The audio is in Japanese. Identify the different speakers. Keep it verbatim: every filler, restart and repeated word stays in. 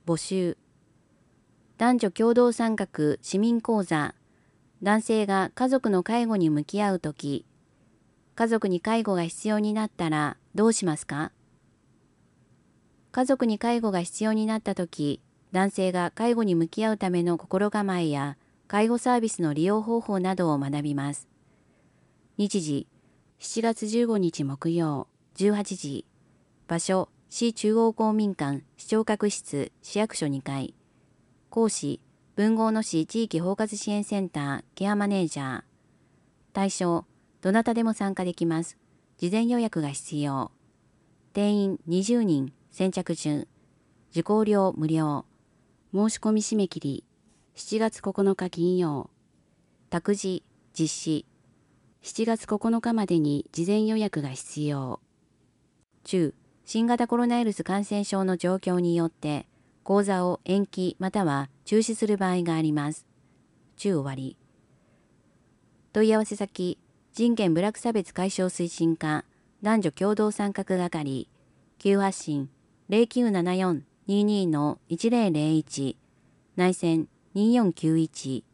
Speaker 1: 募集。男女共同参画市民講座。男性が家族の介護に向き合うとき、家族に介護が必要になったらどうしますか？家族に介護が必要になったとき、男性が介護に向き合うための心構えや介護サービスの利用方法などを学びます。日時、しちがつじゅうごにち木曜、じゅうはちじ。場所、市中央公民館市長閣室市役所にかい。講師、豊後市地域包括支援センターケアマネージャー。対象、どなたでも参加できます。事前予約が必要。定員にじゅうにん、先着順。受講料無料。申し込み締め切り、しちがつここのか金曜。託児、実施。しちがつここのかまでに事前予約が必要。中、新型コロナウイルス感染症の状況によって、講座を延期または中止する場合があります。中終わり。問い合わせ先、人権部落差別解消推進課男女共同参画係、急発進 ゼロきゅうななよんにーにーのいちゼロゼロいち、内線にーよんきゅういち。